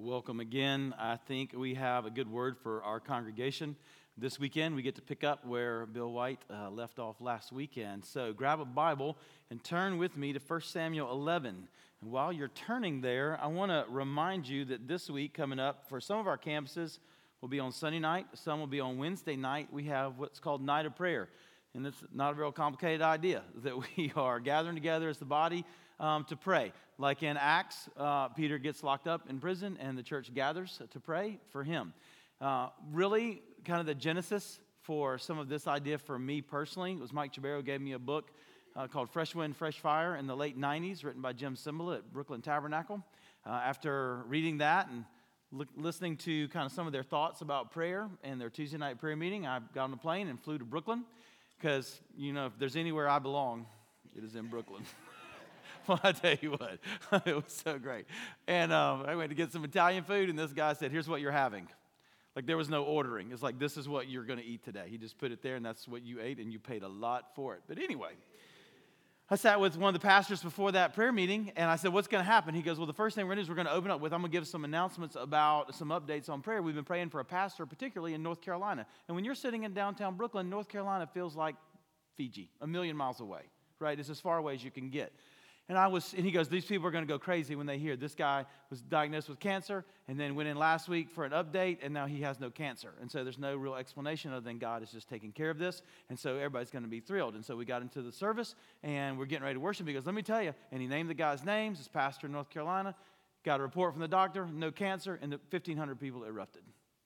Welcome again. I think we have a good word for our congregation. This weekend, we get to pick up where Bill White left off last weekend. So grab a Bible and turn with me to 1 Samuel 11. And while you're turning there, I want to remind you that this week coming up, for some of our campuses, will be on Sunday night. Some will be on Wednesday night. We have what's called Night of Prayer. And it's not a real complicated idea that we are gathering together as the body to pray. Like in Acts, Peter gets locked up in prison and the church gathers to pray for him. Really, kind of the genesis for some of this idea for me personally was Mike Chabero gave me a book called Fresh Wind, Fresh Fire in the late 90s, written by Jim Cymbala at Brooklyn Tabernacle. After reading that and listening to kind of some of their thoughts about prayer and their Tuesday night prayer meeting, I got on a plane and flew to Brooklyn because, you know, if there's anywhere I belong, it is in Brooklyn. Well, I tell you what, it was so great. And I went to get some Italian food, and this guy said, here's what you're having. Like, there was no ordering. It's like, this is what you're going to eat today. He just put it there, and that's what you ate, and you paid a lot for it. But anyway, I sat with one of the pastors before that prayer meeting, and I said, what's going to happen? He goes, well, the first thing we're going to do is we're going to open up with, I'm going to give some announcements about some updates on prayer. We've been praying for a pastor, particularly in North Carolina. And when you're sitting in downtown Brooklyn, North Carolina feels like Fiji, a million miles away, right? It's as far away as you can get. And he goes, these people are going to go crazy when they hear this guy was diagnosed with cancer and then went in last week for an update and now he has no cancer. And so there's no real explanation other than God is just taking care of this. And so everybody's going to be thrilled. And so we got into the service and we're getting ready to worship. He goes, let me tell you. And he named the guy's names. It's pastor in North Carolina. Got a report from the doctor, no cancer, and the 1,500 people erupted.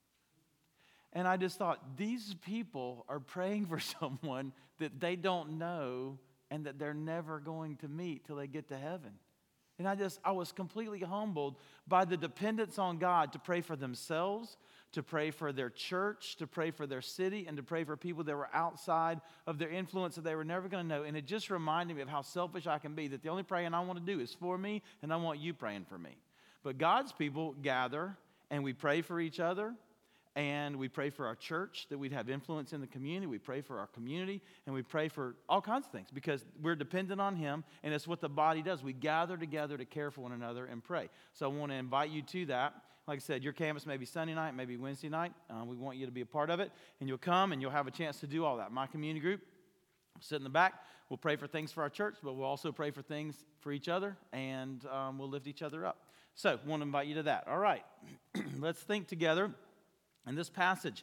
And I just thought, these people are praying for someone that they don't know and that they're never going to meet till they get to heaven. And I was completely humbled by the dependence on God to pray for themselves, to pray for their church, to pray for their city, and to pray for people that were outside of their influence that they were never going to know. And it just reminded me of how selfish I can be, that the only praying I want to do is for me, and I want you praying for me. But God's people gather, and we pray for each other, and we pray for our church, that we'd have influence in the community. We pray for our community, and we pray for all kinds of things because we're dependent on Him, and it's what the body does. We gather together to care for one another and pray. So I want to invite you to that. Like I said, your campus may be Sunday night, maybe Wednesday night. We want you to be a part of it, and you'll come, and you'll have a chance to do all that. My community group, sit in the back. We'll pray for things for our church, but we'll also pray for things for each other, and we'll lift each other up. So I want to invite you to that. All right, let's think together. In this passage,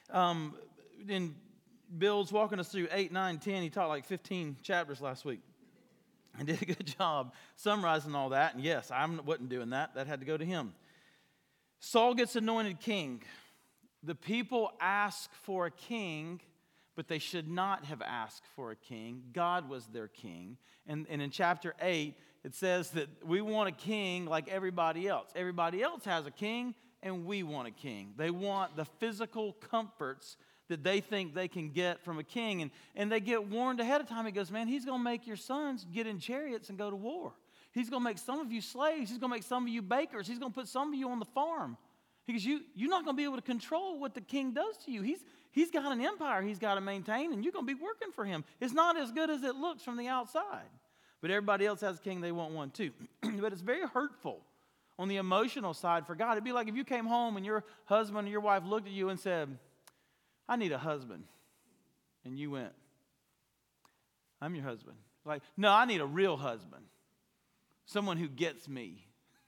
in Bill's walking us through 8, 9, 10. He taught like 15 chapters last week and did a good job summarizing all that. And yes, I wasn't doing that. That had to go to him. Saul gets anointed king. The people ask for a king, but they should not have asked for a king. God was their king. And in chapter 8, it says that we want a king like everybody else. Everybody else has a king, and we want a king. They want the physical comforts that they think they can get from a king. And they get warned ahead of time. He goes, man, he's going to make your sons get in chariots and go to war. He's going to make some of you slaves. He's going to make some of you bakers. He's going to put some of you on the farm. He goes, you're not going to be able to control what the king does to you. He's got an empire he's got to maintain, and you're going to be working for him. It's not as good as it looks from the outside. But everybody else has a king, they want one too. But it's very hurtful on the emotional side for God. It'd be like if you came home and your husband or your wife looked at you and said, I need a husband. And you went, I'm your husband. Like, no, I need a real husband. Someone who gets me.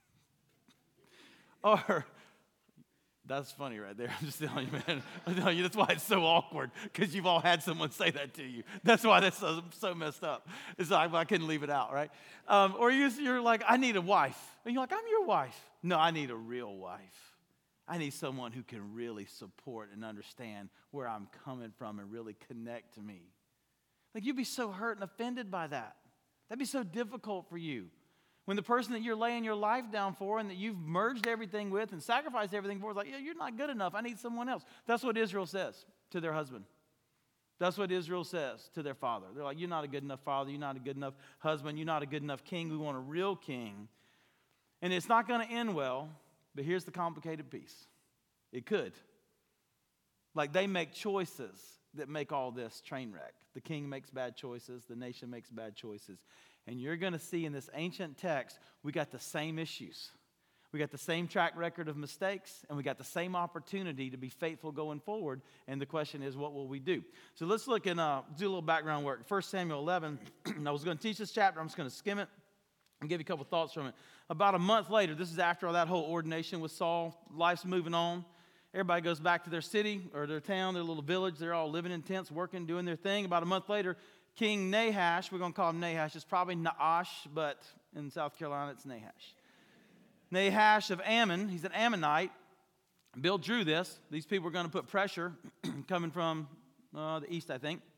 Or, that's funny right there. I'm just telling you, man. I'm telling you, that's why it's so awkward, because you've all had someone say that to you. That's why that's so messed up. It's like, well, I couldn't leave it out, right? Or you're like, I need a wife. And you're like, I'm your wife. No, I need a real wife. I need someone who can really support and understand where I'm coming from and really connect to me. Like, you'd be so hurt and offended by that. That'd be so difficult for you. When the person that you're laying your life down for and that you've merged everything with and sacrificed everything for is like, yeah, you're not good enough. I need someone else. That's what Israel says to their husband. That's what Israel says to their father. They're like, you're not a good enough father. You're not a good enough husband. You're not a good enough king. We want a real king. And it's not going to end well, but here's the complicated piece. It could. Like, they make choices that make all this train wreck. The king makes bad choices. The nation makes bad choices. And you're going to see in this ancient text, we got the same issues. We got the same track record of mistakes, and we got the same opportunity to be faithful going forward. And the question is, what will we do? So let's look and do a little background work. 1 Samuel 11, I was going to teach this chapter. I'm just going to skim it and give you a couple thoughts from it. About a month later, this is after that whole ordination with Saul, life's moving on. Everybody goes back to their city or their town, their little village. They're all living in tents, working, doing their thing. About a month later, King Nahash, we're going to call him Nahash. It's probably Naash, but in South Carolina, it's Nahash. Nahash of Ammon, he's an Ammonite. Bill drew this. These people were going to put pressure coming from the east, I think.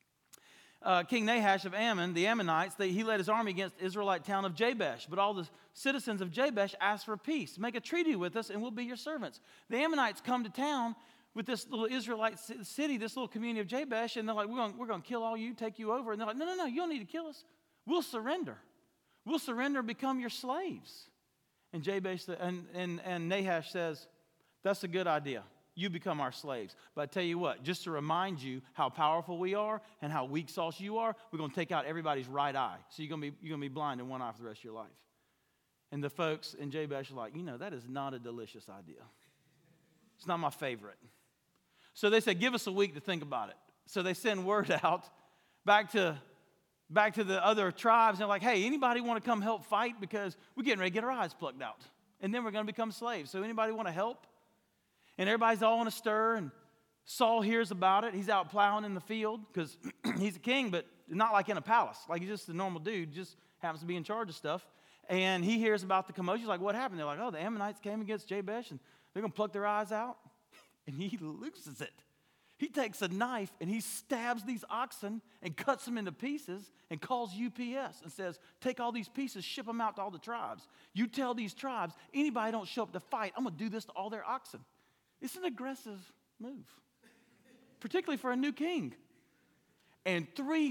King Nahash of Ammon, the Ammonites, he led his army against the Israelite town of Jabesh. But all the citizens of Jabesh asked for peace. Make a treaty with us and we'll be your servants. The Ammonites come to town with this little Israelite city, this little community of Jabesh, and they're like, we're going to kill all you, take you over. And they're like, no, you don't need to kill us. We'll surrender. We'll surrender and become your slaves. And Jabesh and Nahash says, that's a good idea. You become our slaves. But I tell you what, just to remind you how powerful we are and how weak sauce you are, we're going to take out everybody's right eye. So you're going to be blind in one eye for the rest of your life. And the folks in Jabesh are like, that is not a delicious idea. It's not my favorite. So they said, give us a week to think about it. So they send word out back to the other tribes. They're like, hey, anybody want to come help fight? Because we're getting ready to get our eyes plucked out. And then we're going to become slaves. So anybody want to help? And everybody's all in a stir. And Saul hears about it. He's out plowing in the field because he's a king, but not like in a palace. Like he's just a normal dude, just happens to be in charge of stuff. And he hears about the commotion. He's like, what happened? They're like, the Ammonites came against Jabesh and they're going to pluck their eyes out. And he loses it. He takes a knife and he stabs these oxen and cuts them into pieces and calls UPS and says, take all these pieces, ship them out to all the tribes. You tell these tribes, anybody don't show up to fight, I'm going to do this to all their oxen. It's an aggressive move, particularly for a new king. And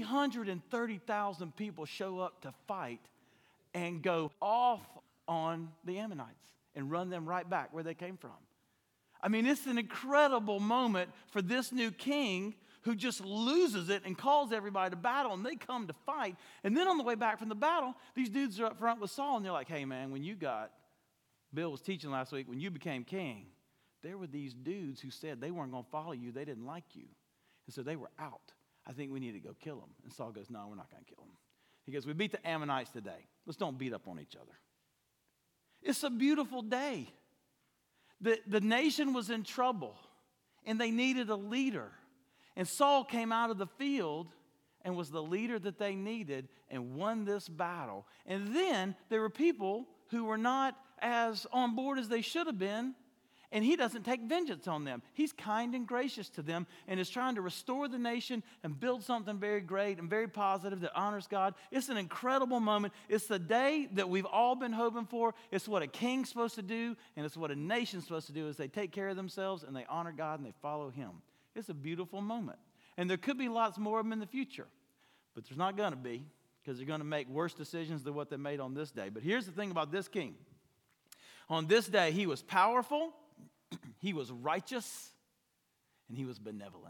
330,000 people show up to fight and go off on the Ammonites and run them right back where they came from. I mean, it's an incredible moment for this new king who just loses it and calls everybody to battle, and they come to fight. And then on the way back from the battle, these dudes are up front with Saul, and they're like, hey, man, Bill was teaching last week, when you became king, there were these dudes who said they weren't going to follow you. They didn't like you. And so they were out. I think we need to go kill them. And Saul goes, no, we're not going to kill them. He goes, we beat the Ammonites today. Let's don't beat up on each other. It's a beautiful day. The nation was in trouble, and they needed a leader. And Saul came out of the field and was the leader that they needed and won this battle. And then there were people who were not as on board as they should have been, and he doesn't take vengeance on them. He's kind and gracious to them and is trying to restore the nation and build something very great and very positive that honors God. It's an incredible moment. It's the day that we've all been hoping for. It's what a king's supposed to do, and it's what a nation's supposed to do is they take care of themselves and they honor God and they follow him. It's a beautiful moment. And there could be lots more of them in the future, but there's not going to be because they're going to make worse decisions than what they made on this day. But here's the thing about this king. On this day, he was powerful, he was righteous, and he was benevolent.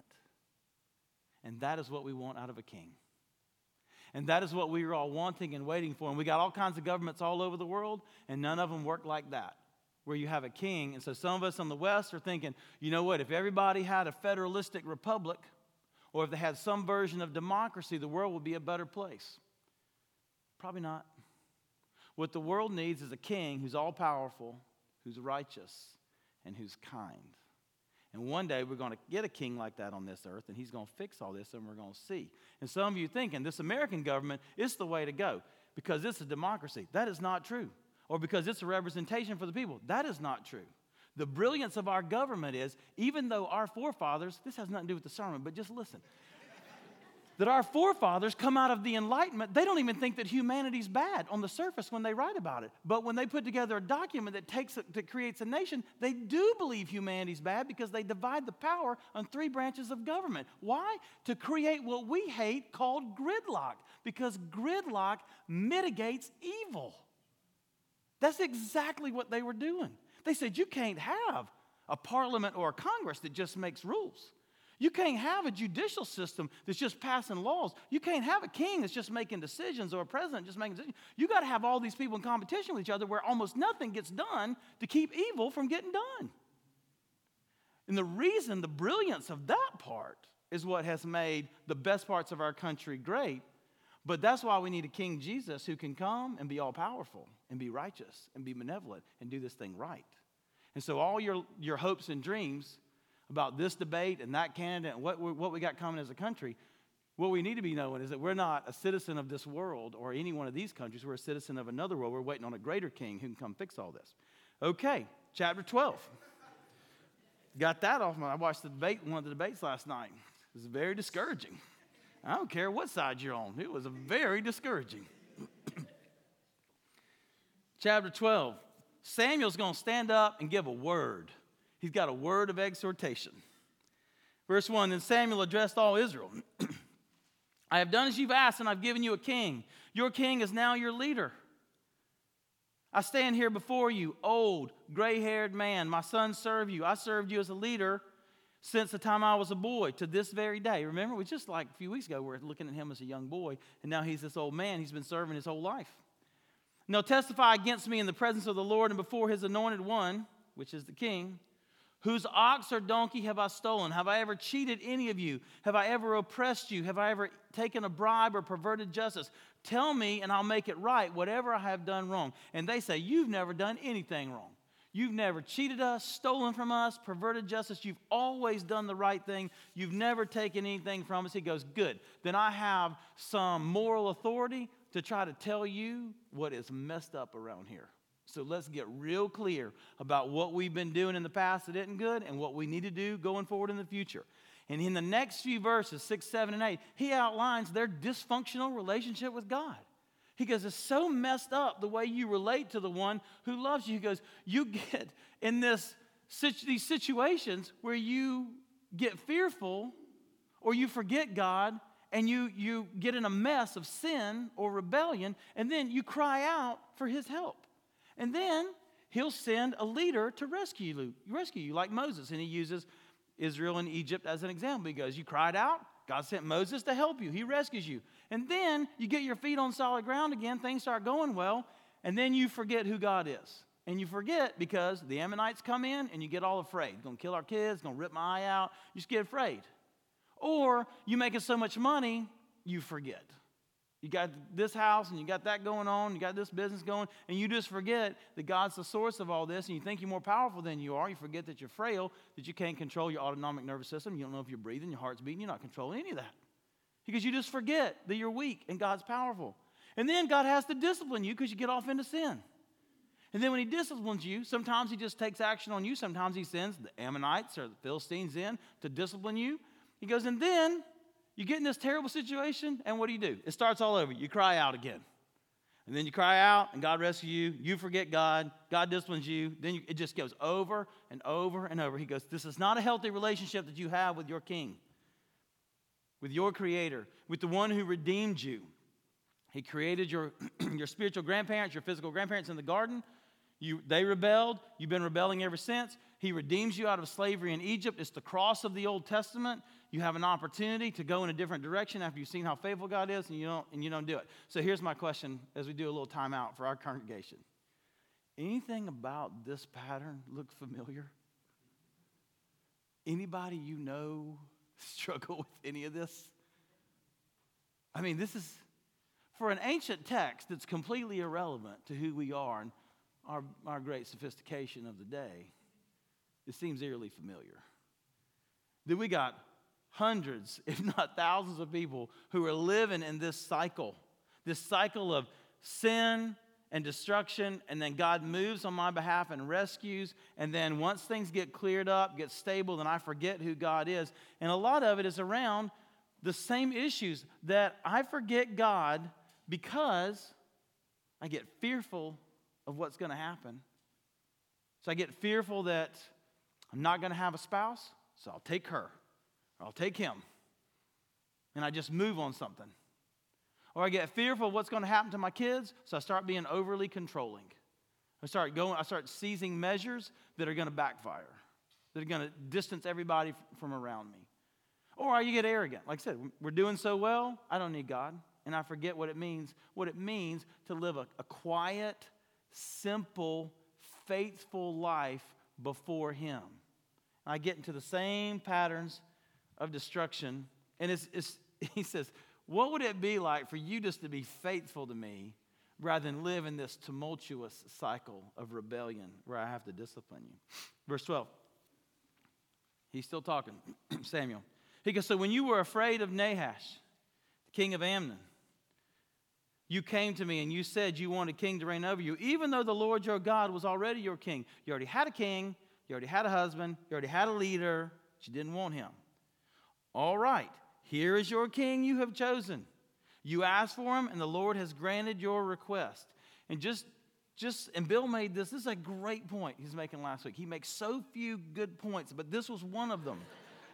And that is what we want out of a king. And that is what we were all wanting and waiting for. And we got all kinds of governments all over the world, and none of them work like that, where you have a king. And so some of us on the West are thinking, you know what, if everybody had a federalistic republic, or if they had some version of democracy, the world would be a better place. Probably not. What the world needs is a king who's all-powerful, who's righteous, and who's kind. And one day we're going to get a king like that on this earth, and he's going to fix all this, and we're going to see. And some of you thinking this American government is the way to go because it's a democracy. That is not true. Or because it's a representation for the people. That is not true. The brilliance of our government is, even though our forefathers, this has nothing to do with the sermon, but just listen, that our forefathers come out of the Enlightenment, they don't even think that humanity's bad on the surface when they write about it. But when they put together a document that creates a nation, they do believe humanity's bad because they divide the power on 3 branches of government. Why? To create what we hate called gridlock, because gridlock mitigates evil. That's exactly what they were doing. They said you can't have a parliament or a Congress that just makes rules. You can't have a judicial system that's just passing laws. You can't have a king that's just making decisions or a president just making decisions. You got to have all these people in competition with each other where almost nothing gets done to keep evil from getting done. And the reason, the brilliance of that part is what has made the best parts of our country great. But that's why we need a King Jesus who can come and be all powerful and be righteous and be benevolent and do this thing right. And so all your hopes and dreams about this debate and that candidate and what we got coming as a country, what we need to be knowing is that we're not a citizen of this world or any one of these countries. We're a citizen of another world. We're waiting on a greater king who can come fix all this. Okay, chapter 12. Got that off. I watched one of the debates last night. It was very discouraging. I don't care what side you're on. It was very discouraging. Chapter 12. Samuel's going to stand up and give a word. He's got a word of exhortation. Verse 1, then Samuel addressed all Israel. I have done as you've asked, and I've given you a king. Your king is now your leader. I stand here before you, old, gray-haired man. My sons serve you. I served you as a leader since the time I was a boy to this very day. Remember, it was just like a few weeks ago, we were looking at him as a young boy, and now he's this old man. He's been serving his whole life. Now testify against me in the presence of the Lord and before his anointed one, which is the king. Whose ox or donkey have I stolen? Have I ever cheated any of you? Have I ever oppressed you? Have I ever taken a bribe or perverted justice? Tell me and I'll make it right, whatever I have done wrong. And they say, you've never done anything wrong. You've never cheated us, stolen from us, perverted justice. You've always done the right thing. You've never taken anything from us. He goes, good. Then I have some moral authority to try to tell you what is messed up around here. So let's get real clear about what we've been doing in the past that isn't good and what we need to do going forward in the future. And in the next few verses, 6, 7, and 8, he outlines their dysfunctional relationship with God. He goes, it's so messed up the way you relate to the one who loves you. He goes, you get in these situations where you get fearful or you forget God and you get in a mess of sin or rebellion, and then you cry out for his help. And then he'll send a leader to rescue you like Moses. And he uses Israel and Egypt as an example. He goes, you cried out, God sent Moses to help you. He rescues you. And then you get your feet on solid ground again, things start going well, and then you forget who God is. And you forget because the Ammonites come in and you get all afraid. It's going to kill our kids, it's going to rip my eye out. You just get afraid. Or you making so much money, you forget. You got this house and you got that going on, you got this business going, and you just forget that God's the source of all this, and you think you're more powerful than you are. You forget that you're frail, that you can't control your autonomic nervous system. You don't know if you're breathing, your heart's beating, you're not controlling any of that. Because you just forget that you're weak and God's powerful. And then God has to discipline you because you get off into sin. And then when he disciplines you, sometimes he just takes action on you. Sometimes he sends the Ammonites or the Philistines in to discipline you. He goes, and then you get in this terrible situation, and what do? It starts all over. You cry out again. And then you cry out, and God rescues you. You forget God. God disciplines you. Then it just goes over and over and over. He goes, this is not a healthy relationship that you have with your king, with your creator, with the one who redeemed you. He created your spiritual grandparents, your physical grandparents in the garden. They rebelled. You've been rebelling ever since. He redeems you out of slavery in Egypt. It's the cross of the Old Testament. You have an opportunity to go in a different direction after you've seen how faithful God is, and you don't do it. So here's my question as we do a little time out for our congregation. Anything about this pattern look familiar? Anybody you know struggle with any of this? I mean, this is, for an ancient text that's completely irrelevant to who we are and our great sophistication of the day, it seems eerily familiar. That we got hundreds, if not thousands of people who are living in this cycle of sin and destruction, and then God moves on my behalf and rescues, and then once things get cleared up, get stable, then I forget who God is. And a lot of it is around the same issues that I forget God because I get fearful of what's going to happen. So I get fearful that I'm not going to have a spouse, so I'll take her, or I'll take him, and I just move on something. Or I get fearful of what's going to happen to my kids, so I start being overly controlling. I start seizing measures that are going to backfire, that are going to distance everybody from around me. Or you get arrogant. Like I said, we're doing so well, I don't need God. And I forget what it means to live a quiet, simple, faithful life before Him. And I get into the same patterns of destruction. And he says, what would it be like for you just to be faithful to me rather than live in this tumultuous cycle of rebellion where I have to discipline you? Verse 12. He's still talking, Samuel. He goes, so when you were afraid of Nahash, the king of Ammon, you came to me and you said you wanted a king to reign over you, even though the Lord your God was already your king. You already had a king, you already had a husband, you already had a leader, but you didn't want him. All right, here is your king you have chosen. You asked for him, and the Lord has granted your request. And and Bill made this is a great point he's making last week. He makes so few good points, but this was one of them.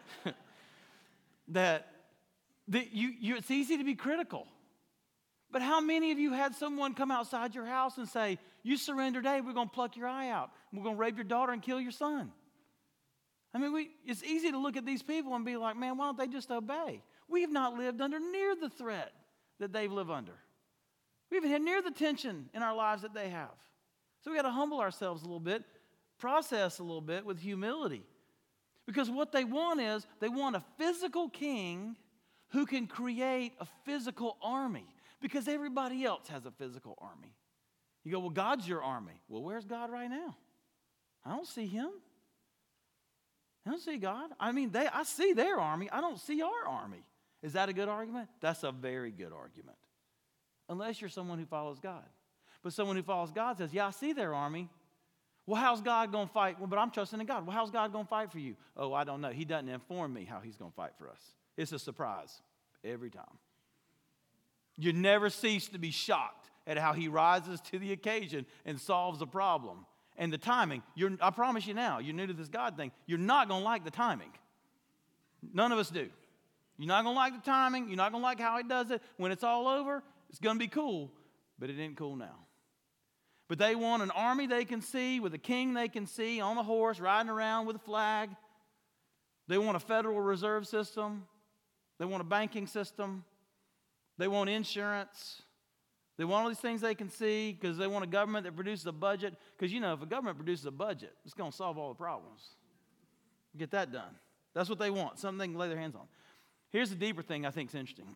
It's easy to be critical. But how many of you had someone come outside your house and say, you surrender today, we're going to pluck your eye out. We're going to rape your daughter and kill your son? I mean, it's easy to look at these people and be like, man, why don't they just obey? We have not lived under near the threat that they live under. We haven't had near the tension in our lives that they have. So we got to humble ourselves a little bit, process a little bit with humility. Because what they want is, they want a physical king who can create a physical army. Because everybody else has a physical army. You go, well, God's your army. Well, where's God right now? I don't see him. I don't see God. I mean, I see their army. I don't see our army. Is that a good argument? That's a very good argument. Unless you're someone who follows God. But someone who follows God says, yeah, I see their army. Well, how's God going to fight? Well, but I'm trusting in God. Well, how's God going to fight for you? Oh, I don't know. He doesn't inform me how he's going to fight for us. It's a surprise every time. You never cease to be shocked at how he rises to the occasion and solves a problem. And the timing, I promise you now, you're new to this God thing, you're not going to like the timing. None of us do. You're not going to like the timing. You're not going to like how he does it. When it's all over, it's going to be cool, but it ain't cool now. But they want an army they can see, with a king they can see, on a horse, riding around with a flag. They want a Federal Reserve System. They want a banking system. They want insurance. They want all these things they can see because they want a government that produces a budget. Because, if a government produces a budget, it's going to solve all the problems. Get that done. That's what they want, something they can lay their hands on. Here's the deeper thing I think is interesting.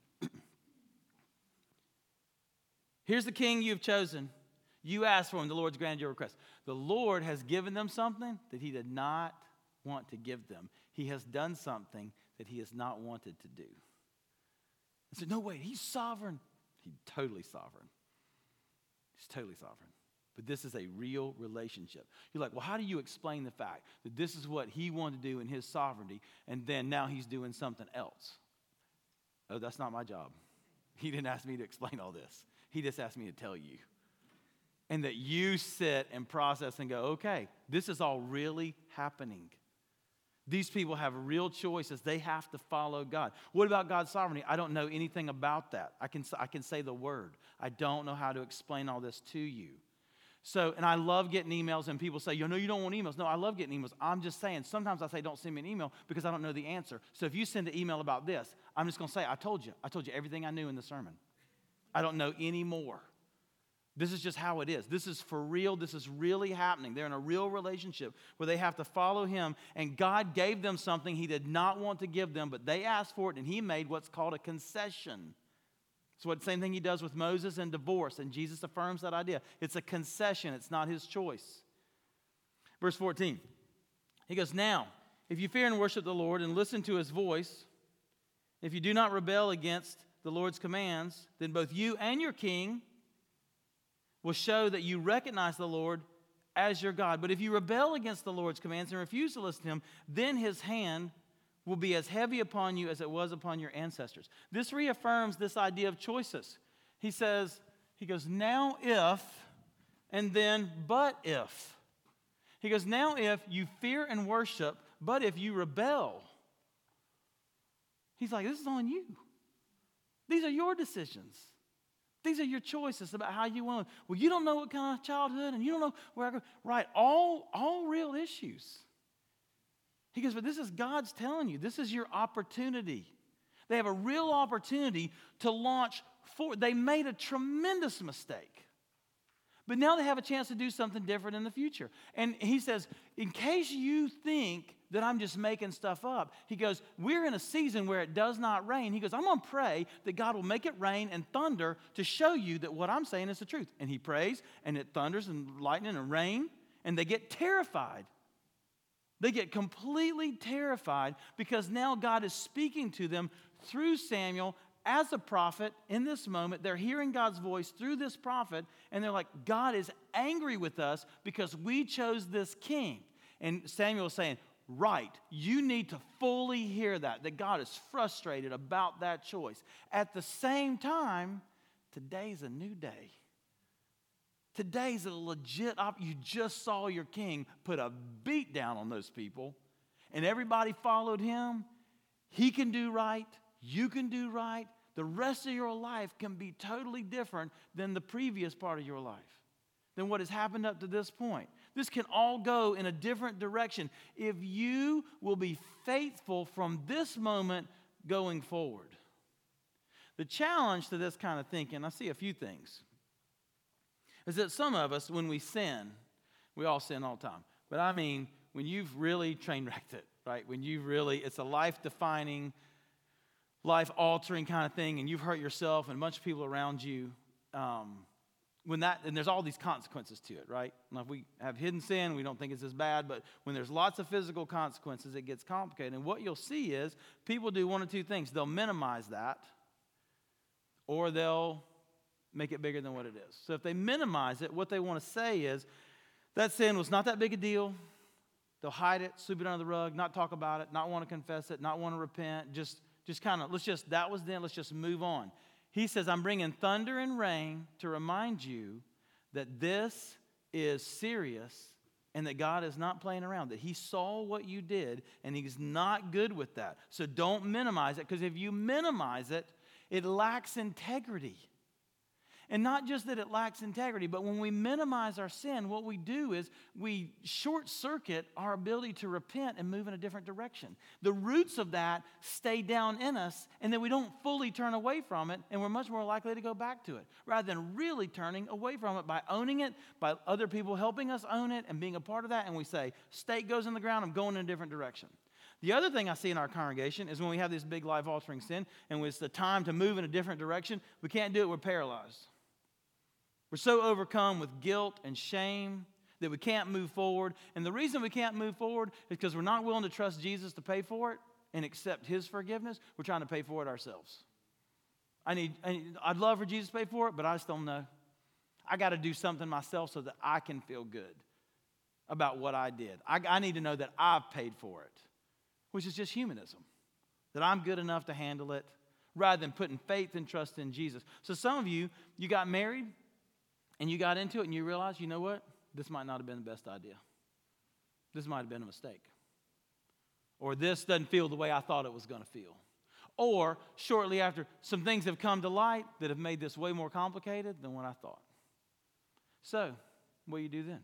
Here's the king you've chosen. You asked for him. The Lord's granted your request. The Lord has given them something that he did not want to give them. He has done something that he has not wanted to do. I said, no, wait, he's sovereign. He's totally sovereign. He's totally sovereign. But this is a real relationship. You're like, well, how do you explain the fact that this is what he wanted to do in his sovereignty, and then now he's doing something else? Oh, that's not my job. He didn't ask me to explain all this. He just asked me to tell you. And that you sit and process and go, okay, this is all really happening. These people have real choices. They have to follow God. What about God's sovereignty? I don't know anything about that. I can say the word. I don't know how to explain all this to you. So, and I love getting emails, and people say, you don't want emails. No, I love getting emails. I'm just saying, sometimes I say, don't send me an email because I don't know the answer. So if you send an email about this, I'm just going to say, I told you everything I knew in the sermon. I don't know any more. This is just how it is. This is for real. This is really happening. They're in a real relationship where they have to follow him, and God gave them something he did not want to give them, but they asked for it, and he made what's called a concession. It's the same thing he does with Moses and divorce, and Jesus affirms that idea. It's a concession. It's not his choice. Verse 14, he goes, now, if you fear and worship the Lord and listen to his voice, if you do not rebel against the Lord's commands, then both you and your king will show that you recognize the Lord as your God. But if you rebel against the Lord's commands and refuse to listen to him, then his hand will be as heavy upon you as it was upon your ancestors. This reaffirms this idea of choices. He goes, now if, and then but if. He goes, now if you fear and worship, but if you rebel. He's like, this is on you. These are your decisions. These are your choices about how you want to. Well, you don't know what kind of childhood, and you don't know where I go. Right, all real issues. He goes, but this is God's telling you. This is your opportunity. They have a real opportunity to launch forward. They made a tremendous mistake. But now they have a chance to do something different in the future. And he says, in case you think that I'm just making stuff up, he goes, we're in a season where it does not rain. He goes, I'm going to pray that God will make it rain and thunder to show you that what I'm saying is the truth. And he prays, and it thunders and lightning and rain, and they get terrified. They get completely terrified because now God is speaking to them through Samuel as a prophet in this moment. They're hearing God's voice through this prophet, and they're like, God is angry with us because we chose this king. And Samuel is saying, right, you need to fully hear that God is frustrated about that choice. At the same time, today's a new day. Today's a legit you just saw your king put a beat down on those people, and everybody followed him. He can do right. You can do right. The rest of your life can be totally different than the previous part of your life, than what has happened up to this point. This can all go in a different direction if you will be faithful from this moment going forward. The challenge to this kind of thinking, I see a few things, is that some of us, when we sin, we all sin all the time. But I mean, when you've really train wrecked it, right? When you've really, it's a life-defining, life-altering kind of thing, and you've hurt yourself and a bunch of people around you, and there's all these consequences to it, right? Now, if we have hidden sin, we don't think it's as bad, but when there's lots of physical consequences, it gets complicated. And what you'll see is people do one of two things. They'll minimize that, or they'll make it bigger than what it is. So if they minimize it, what they want to say is, that sin was not that big a deal. They'll hide it, sweep it under the rug, not talk about it, not want to confess it, not want to repent, just kind of, that was then, let's just move on. He says, I'm bringing thunder and rain to remind you that this is serious and that God is not playing around, that he saw what you did and he's not good with that. So don't minimize it, because if you minimize it, it lacks integrity. And not just that it lacks integrity, but when we minimize our sin, what we do is we short-circuit our ability to repent and move in a different direction. The roots of that stay down in us, and then we don't fully turn away from it, and we're much more likely to go back to it, rather than really turning away from it by owning it, by other people helping us own it and being a part of that, and we say, stake goes in the ground, I'm going in a different direction. The other thing I see in our congregation is when we have this big life-altering sin, and it's the time to move in a different direction, we can't do it, we're paralyzed. We're so overcome with guilt and shame that we can't move forward. And the reason we can't move forward is because we're not willing to trust Jesus to pay for it and accept his forgiveness. We're trying to pay for it ourselves. I'd love for Jesus to pay for it, but I just don't know. I got to do something myself so that I can feel good about what I did. I need to know that I've paid for it, which is just humanism, that I'm good enough to handle it rather than putting faith and trust in Jesus. So some of you got married, and you got into it and you realized, you know what? This might not have been the best idea. This might have been a mistake. Or this doesn't feel the way I thought it was going to feel. Or shortly after, some things have come to light that have made this way more complicated than what I thought. So, what do you do then?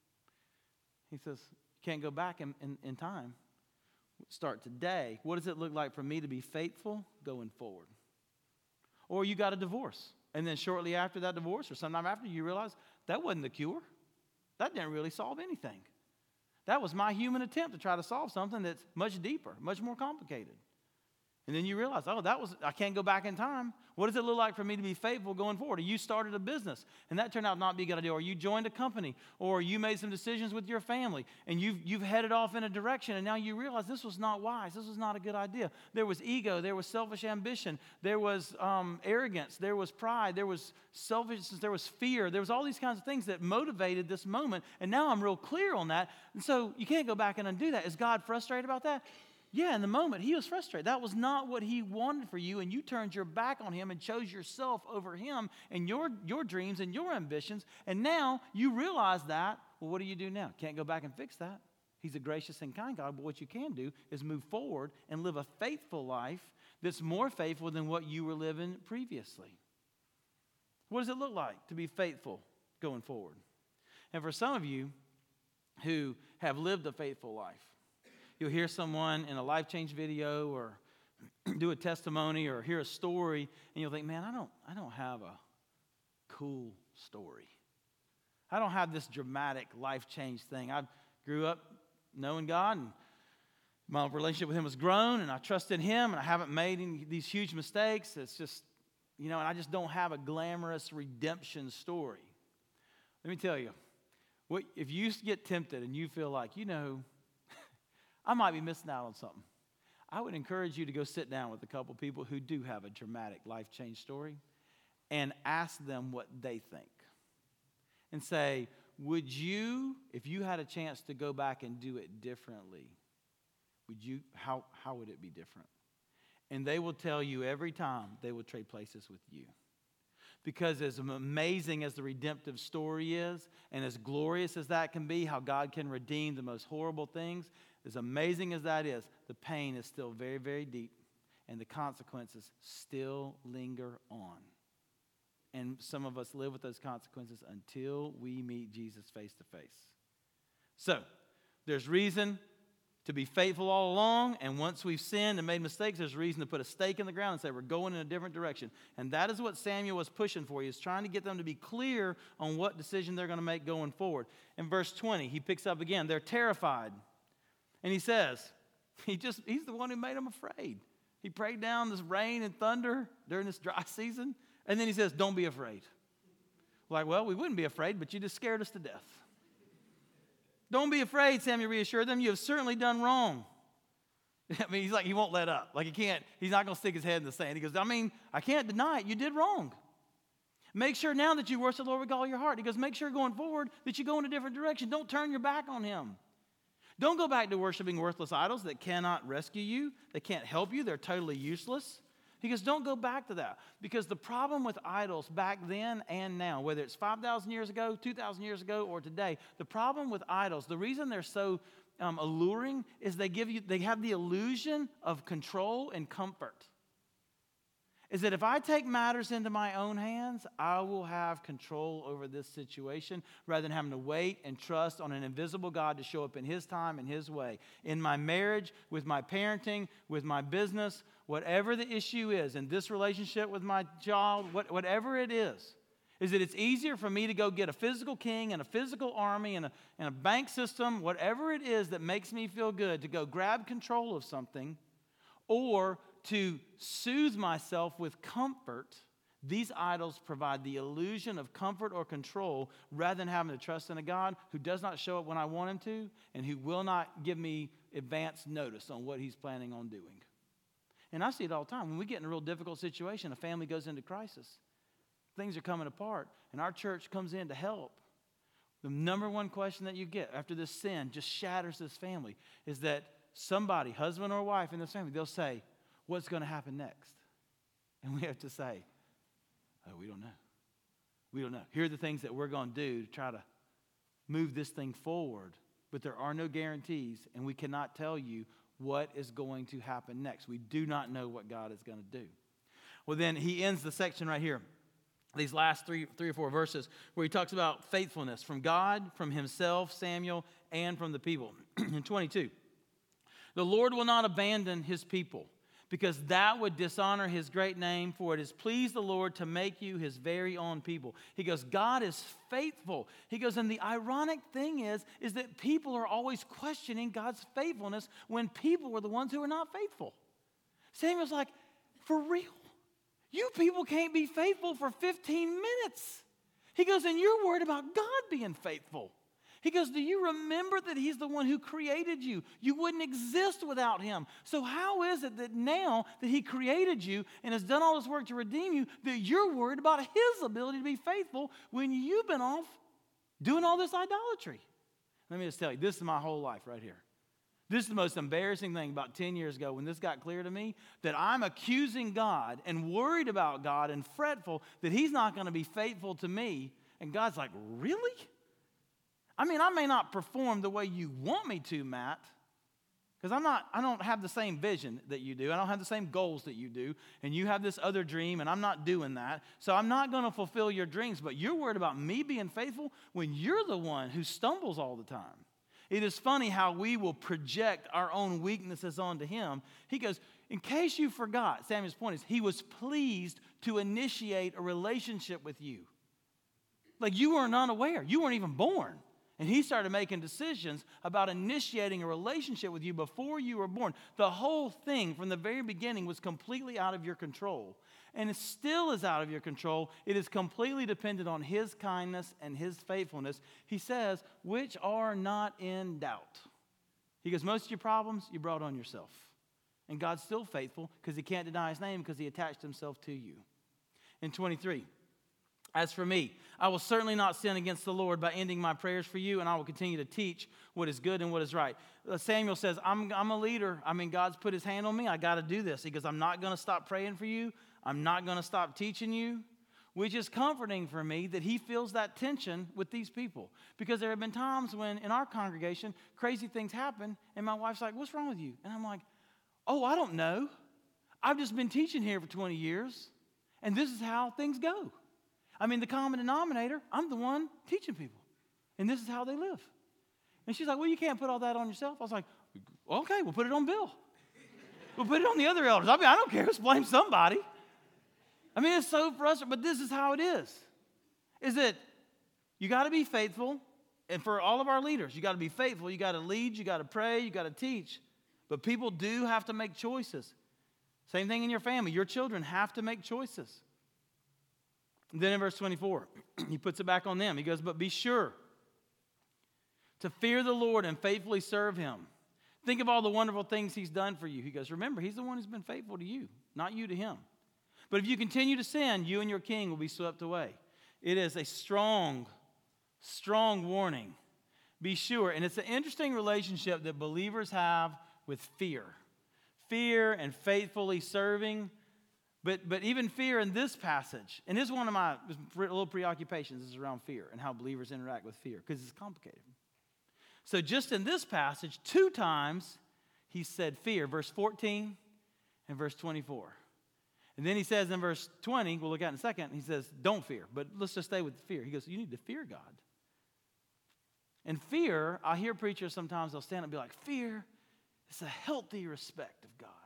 He says, you can't go back in time. Start today. What does it look like for me to be faithful going forward? Or you got a divorce. And then shortly after that divorce, or sometime after, you realize that wasn't the cure. That didn't really solve anything. That was my human attempt to try to solve something that's much deeper, much more complicated. And then you realize, I can't go back in time. What does it look like for me to be faithful going forward? Or you started a business, and that turned out not to be a good idea. Or you joined a company, or you made some decisions with your family, and you've headed off in a direction, and now you realize this was not wise. This was not a good idea. There was ego. There was selfish ambition. There was arrogance. There was pride. There was selfishness. There was fear. There was all these kinds of things that motivated this moment, and now I'm real clear on that. And so you can't go back and undo that. Is God frustrated about that? Yeah, in the moment, he was frustrated. That was not what he wanted for you, and you turned your back on him and chose yourself over him and your dreams and your ambitions, and now you realize that. Well, what do you do now? Can't go back and fix that. He's a gracious and kind God, but what you can do is move forward and live a faithful life that's more faithful than what you were living previously. What does it look like to be faithful going forward? And for some of you who have lived a faithful life, you'll hear someone in a life change video or do a testimony or hear a story, and you'll think, man, I don't have a cool story. I don't have this dramatic life change thing. I grew up knowing God, and my relationship with Him has grown, and I trust in Him, and I haven't made these huge mistakes. It's just, and I just don't have a glamorous redemption story. Let me tell you, if you get tempted and you feel like, I might be missing out on something, I would encourage you to go sit down with a couple people who do have a dramatic life change story and ask them what they think. And say, would you, if you had a chance to go back and do it differently, how would it be different? And they will tell you every time they will trade places with you. Because as amazing as the redemptive story is, and as glorious as that can be, how God can redeem the most horrible things, as amazing as that is, the pain is still very, very deep, and the consequences still linger on. And some of us live with those consequences until we meet Jesus face to face. So, there's reason to be faithful all along, and once we've sinned and made mistakes, there's reason to put a stake in the ground and say we're going in a different direction. And that is what Samuel was pushing for. He was trying to get them to be clear on what decision they're going to make going forward. In verse 20, he picks up again. They're terrified. And he says, he's the one who made them afraid. He prayed down this rain and thunder during this dry season, and then he says, don't be afraid. Like, well, we wouldn't be afraid, but you just scared us to death. Don't be afraid, Samuel reassured them. You have certainly done wrong. I mean, he won't let up. He's not going to stick his head in the sand. He goes, I can't deny it. You did wrong. Make sure now that you worship the Lord with all your heart. He goes, make sure going forward that you go in a different direction. Don't turn your back on Him. Don't go back to worshiping worthless idols that cannot rescue you. They can't help you. They're totally useless. He goes, don't go back to that. Because the problem with idols back then and now, whether it's 5,000 years ago, 2,000 years ago, or today, the problem with idols, the reason they're so alluring is they have the illusion of control and comfort. Is that if I take matters into my own hands, I will have control over this situation rather than having to wait and trust on an invisible God to show up in His time and His way. In my marriage, with my parenting, with my business, whatever the issue is, in this relationship with my child, whatever it is that it's easier for me to go get a physical king and a physical army and a bank system, whatever it is that makes me feel good, to go grab control of something, or to soothe myself with comfort. These idols provide the illusion of comfort or control rather than having to trust in a God who does not show up when I want Him to and who will not give me advance notice on what He's planning on doing. And I see it all the time. When we get in a real difficult situation, a family goes into crisis, things are coming apart, and our church comes in to help. The number one question that you get after this sin just shatters this family is that somebody, husband or wife in this family, they'll say, what's going to happen next? And we have to say, oh, we don't know. We don't know. Here are the things that we're going to do to try to move this thing forward. But there are no guarantees, and we cannot tell you what is going to happen next. We do not know what God is going to do. Well, then he ends the section right here, these last three or four verses, where he talks about faithfulness from God, from himself, Samuel, and from the people. In 22, the Lord will not abandon His people, because that would dishonor His great name, for it has pleased the Lord to make you His very own people. He goes, God is faithful. He goes, and the ironic thing is that people are always questioning God's faithfulness when people were the ones who are not faithful. Samuel's like, for real? You people can't be faithful for 15 minutes. He goes, and you're worried about God being faithful. He goes, do you remember that He's the one who created you? You wouldn't exist without Him. So how is it that now that He created you and has done all this work to redeem you, that you're worried about His ability to be faithful when you've been off doing all this idolatry? Let me just tell you, this is my whole life right here. This is the most embarrassing thing about 10 years ago when this got clear to me, that I'm accusing God and worried about God and fretful that He's not going to be faithful to me. And God's like, really? I mean, I may not perform the way you want me to, Matt, because I don't have the same vision that you do. I don't have the same goals that you do. And you have this other dream, and I'm not doing that. So I'm not going to fulfill your dreams. But you're worried about me being faithful when you're the one who stumbles all the time. It is funny how we will project our own weaknesses onto him. He goes, in case you forgot, Samuel's point is, he was pleased to initiate a relationship with you. Like you weren't unaware. You weren't even born. And he started making decisions about initiating a relationship with you before you were born. The whole thing from the very beginning was completely out of your control. And it still is out of your control. It is completely dependent on his kindness and his faithfulness. He says, which are not in doubt. He goes, most of your problems you brought on yourself. And God's still faithful because he can't deny his name because he attached himself to you. In 23, as for me, I will certainly not sin against the Lord by ending my prayers for you, and I will continue to teach what is good and what is right. Samuel says, I'm a leader. I mean, God's put his hand on me. I got to do this. He goes, I'm not going to stop praying for you. I'm not going to stop teaching you, which is comforting for me that he feels that tension with these people. Because there have been times when in our congregation, crazy things happen, and my wife's like, what's wrong with you? And I'm like, oh, I don't know. I've just been teaching here for 20 years, and this is how things go. I mean, the common denominator, I'm the one teaching people, and this is how they live. And she's like, well, you can't put all that on yourself. I was like, okay, we'll put it on Bill. We'll put it on the other elders. I mean, I don't care. Let's blame somebody. I mean, it's so frustrating, but this is how it is that you got to be faithful, and for all of our leaders, you got to be faithful. You got to lead, you got to pray, you got to teach, but people do have to make choices. Same thing in your family. Your children have to make choices. And then in verse 24, he puts it back on them. He goes, but be sure to fear the Lord and faithfully serve him. Think of all the wonderful things he's done for you. He goes, remember, he's the one who's been faithful to you, not you to him. But if you continue to sin, you and your king will be swept away. It is a strong, strong warning. Be sure. And it's an interesting relationship that believers have with fear. Fear and faithfully serving. But even fear in this passage, and this is one of my little preoccupations is around fear and how believers interact with fear, because it's complicated. So just in this passage, 2 times he said fear, verse 14 and verse 24. And then he says in verse 20, we'll look at it in a second, he says, don't fear. But let's just stay with fear. He goes, you need to fear God. And fear, I hear preachers sometimes, they'll stand up and be like, fear is a healthy respect of God.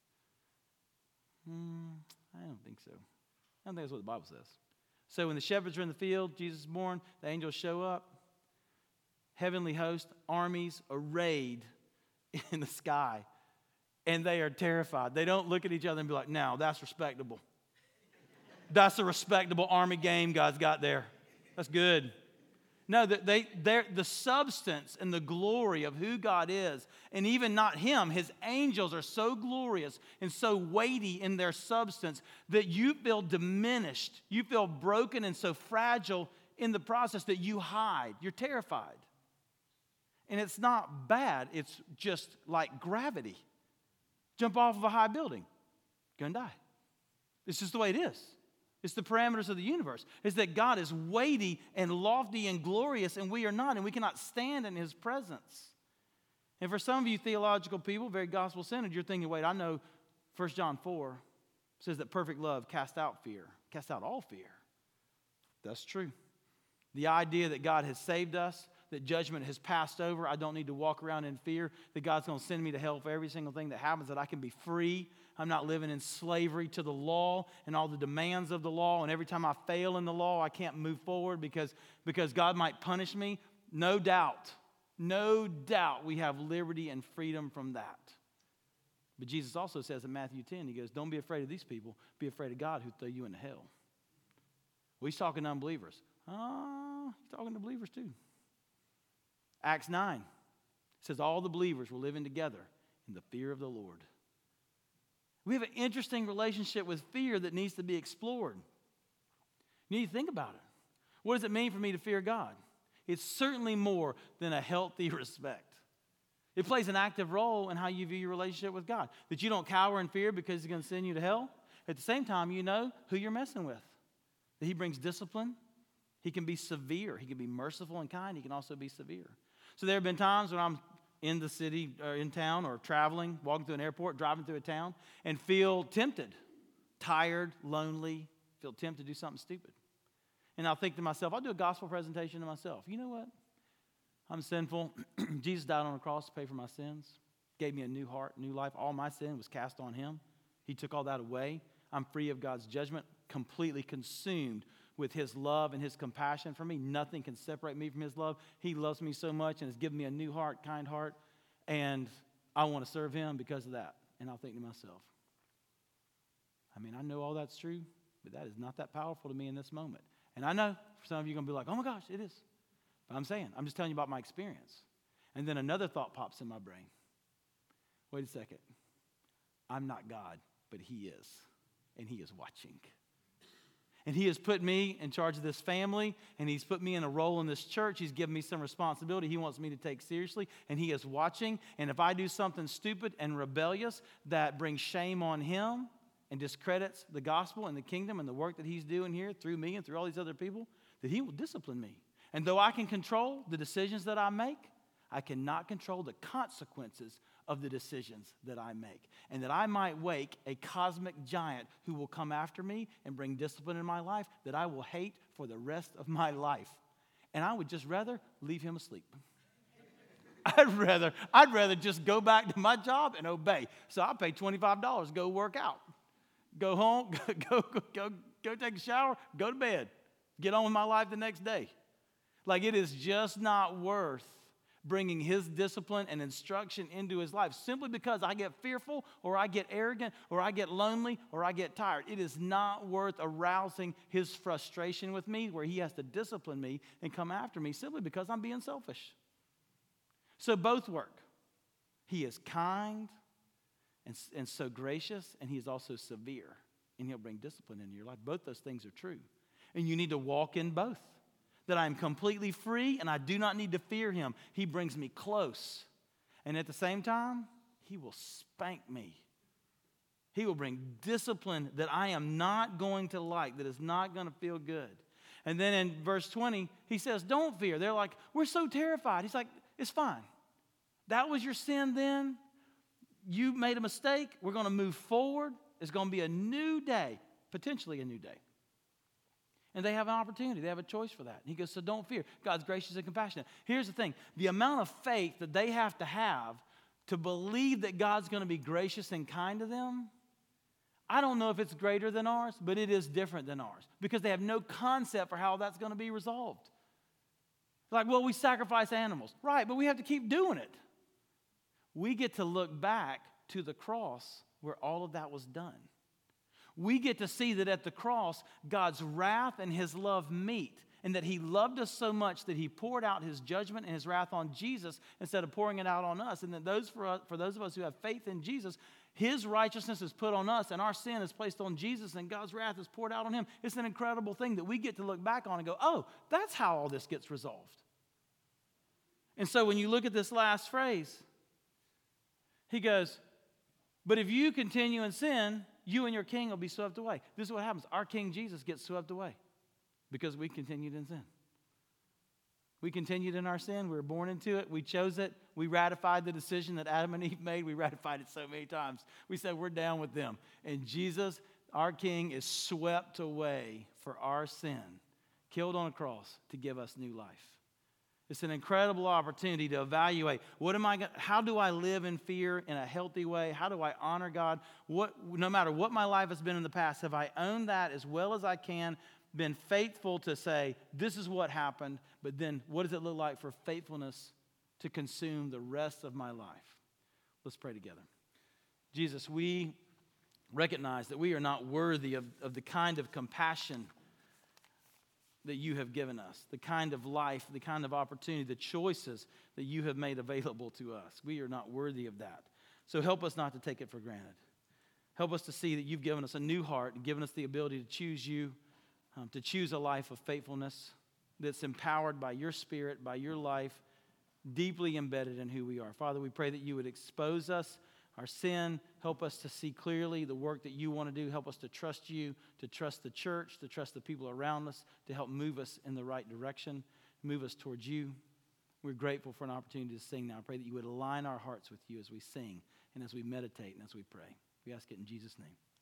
I don't think so. I don't think that's what the Bible says. So when the shepherds are in the field, Jesus is born, the angels show up, heavenly host, armies arrayed in the sky, and they are terrified. They don't look at each other and be like, now, that's respectable. That's a respectable army game God's got there. That's good. No, the substance and the glory of who God is, and even not him, his angels are so glorious and so weighty in their substance that you feel diminished. You feel broken and so fragile in the process that you hide. You're terrified. And it's not bad. It's just like gravity. Jump off of a high building. Gonna die. It's just the way it is. It's the parameters of the universe. It's that God is weighty and lofty and glorious, and we are not, and we cannot stand in his presence. And for some of you theological people, very gospel-centered, you're thinking, wait, I know 1 John 4 says that perfect love casts out fear, casts out all fear. That's true. The idea that God has saved us, that judgment has passed over, I don't need to walk around in fear, that God's going to send me to hell for every single thing that happens, that I can be free. I'm not living in slavery to the law and all the demands of the law, and every time I fail in the law, I can't move forward because God might punish me. No doubt we have liberty and freedom from that. But Jesus also says in Matthew 10, he goes, don't be afraid of these people, be afraid of God who throw you into hell. Well, he's talking to unbelievers. He's talking to believers too. Acts 9 says all the believers were living together in the fear of the Lord. We have an interesting relationship with fear that needs to be explored. You need to think about it. What does it mean for me to fear God? It's certainly more than a healthy respect. It plays an active role in how you view your relationship with God. That you don't cower in fear because he's going to send you to hell. At the same time, you know who you're messing with. That he brings discipline. He can be severe. He can be merciful and kind. He can also be severe. So there have been times when I'm in the city or in town or traveling, walking through an airport, driving through a town, and feel tempted, tired, lonely, feel tempted to do something stupid. And I'll think to myself, I'll do a gospel presentation to myself. You know what? I'm sinful. Jesus died on the cross to pay for my sins. Gave me a new heart, new life. All my sin was cast on him. He took all that away. I'm free of God's judgment, completely consumed with his love and his compassion for me. Nothing can separate me from his love. He loves me so much and has given me a new heart, kind heart. And I want to serve him because of that. And I'll think to myself, I mean, I know all that's true, but that is not that powerful to me in this moment. And I know for some of you are going to be like, oh my gosh, it is. But I'm just telling you about my experience. And then another thought pops in my brain. Wait a second. I'm not God, but he is. And he is watching. And he has put me in charge of this family, and he's put me in a role in this church. He's given me some responsibility he wants me to take seriously, and he is watching. And if I do something stupid and rebellious that brings shame on him and discredits the gospel and the kingdom and the work that he's doing here through me and through all these other people, that he will discipline me. And though I can control the decisions that I make, I cannot control the consequences of the decisions that I make. And that I might wake a cosmic giant who will come after me and bring discipline in my life that I will hate for the rest of my life. And I would just rather leave him asleep. I'd rather just go back to my job and obey. So I pay $25, go work out. Go home, go take a shower, go to bed. Get on with my life the next day. Like, it is just not worth bringing his discipline and instruction into his life simply because I get fearful or I get arrogant or I get lonely or I get tired. It is not worth arousing his frustration with me where he has to discipline me and come after me simply because I'm being selfish. So both work. He is kind and so gracious, and he is also severe, and he'll bring discipline into your life. Both those things are true, and you need to walk in both. That I am completely free and I do not need to fear him. He brings me close. And at the same time, he will spank me. He will bring discipline that I am not going to like, that is not going to feel good. And then in verse 20, he says, don't fear. They're like, we're so terrified. He's like, it's fine. That was your sin then. You made a mistake. We're going to move forward. It's going to be a new day, potentially a new day. And they have an opportunity. They have a choice for that. And he goes, so don't fear. God's gracious and compassionate. Here's the thing. The amount of faith that they have to believe that God's going to be gracious and kind to them, I don't know if it's greater than ours, but it is different than ours. Because they have no concept for how that's going to be resolved. Like, well, we sacrifice animals. Right, but we have to keep doing it. We get to look back to the cross where all of that was done. We get to see that at the cross, God's wrath and his love meet, and that he loved us so much that he poured out his judgment and his wrath on Jesus instead of pouring it out on us. And that for those of us who have faith in Jesus, his righteousness is put on us, and our sin is placed on Jesus, and God's wrath is poured out on him. It's an incredible thing that we get to look back on and go, oh, that's how all this gets resolved. And so when you look at this last phrase, he goes, but if you continue in sin, you and your king will be swept away. This is what happens. Our King Jesus gets swept away because we continued in sin. We continued in our sin. We were born into it. We chose it. We ratified the decision that Adam and Eve made. We ratified it so many times. We said we're down with them. And Jesus, our King, is swept away for our sin, killed on a cross to give us new life. It's an incredible opportunity to evaluate, how do I live in fear in a healthy way? How do I honor God? No matter what my life has been in the past, have I owned that as well as I can, been faithful to say, this is what happened, but then what does it look like for faithfulness to consume the rest of my life? Let's pray together. Jesus, we recognize that we are not worthy of the kind of compassion that you have given us, the kind of life, the kind of opportunity, the choices that you have made available to us. We are not worthy of that. So help us not to take it for granted. Help us to see that you've given us a new heart and given us the ability to choose you, to choose a life of faithfulness that's empowered by your Spirit, by your life, deeply embedded in who we are. Father, we pray that you would expose us, our sin. Help us to see clearly the work that you want to do. Help us to trust you, to trust the church, to trust the people around us, to help move us in the right direction, move us towards you. We're grateful for an opportunity to sing now. I pray that you would align our hearts with you as we sing and as we meditate and as we pray. We ask it in Jesus' name.